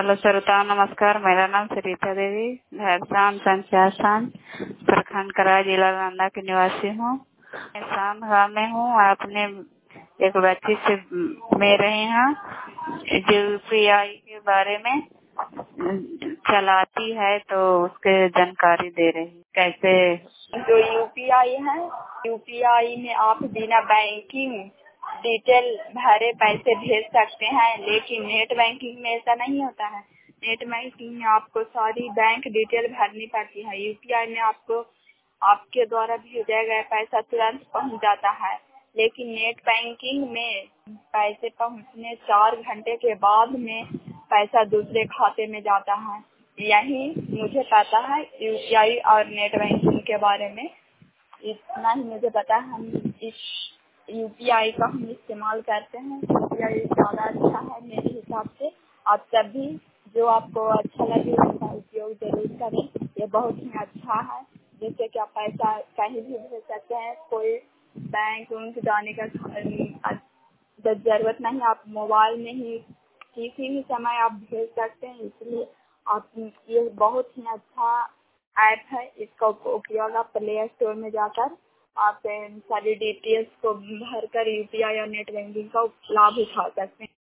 Hello श्रोताओं, नमस्कार। मेरा नाम सरिता देवी, धरसान पंचायत प्रखंड करार, जिला नालंदा की निवासी हूँ। मैं शाम गाँव में हूँ। आपने एक बच्ची से मिल रहे हैं जो यूपीआई के बारे में चलाती है, तो उसके जानकारी दे रही। कैसे जो यूपीआई है, यूपीआई में आप बिना बैंकिंग डिटेल भरे पैसे भेज सकते हैं, लेकिन नेट बैंकिंग में ऐसा नहीं होता है। नेट बैंकिंग में आपको सारी बैंक डिटेल भरनी पड़ती है। यूपीआई में आपको आपके द्वारा भेजा गया पैसा तुरंत पहुंच जाता है, लेकिन नेट बैंकिंग में पैसे पहुंचने 4 घंटे के बाद में पैसा दूसरे खाते में जाता है। यही मुझे पता है यूपीआई और नेट बैंकिंग के बारे में। इतना ही मुझे पता है। हम इस यूपीआई का हम इस्तेमाल करते हैं। यूपीआई ज़्यादा अच्छा है मेरे हिसाब से। आप सभी जो आपको अच्छा लगे उसका उपयोग जरूर करें। ये बहुत ही अच्छा है, जिससे कि आप पैसा कहीं भी भेज सकते हैं। कोई बैंक उनक जाने का जरूरत नहीं। आप मोबाइल में ही किसी भी समय आप भेज सकते हैं। इसलिए आप ये बहुत ही अच्छा ऐप है। इसका उपयोग आप प्ले स्टोर में जाकर आप सारी डिटेल्स को भरकर यूपीआई और नेट बैंकिंग का लाभ उठा सकते हैं।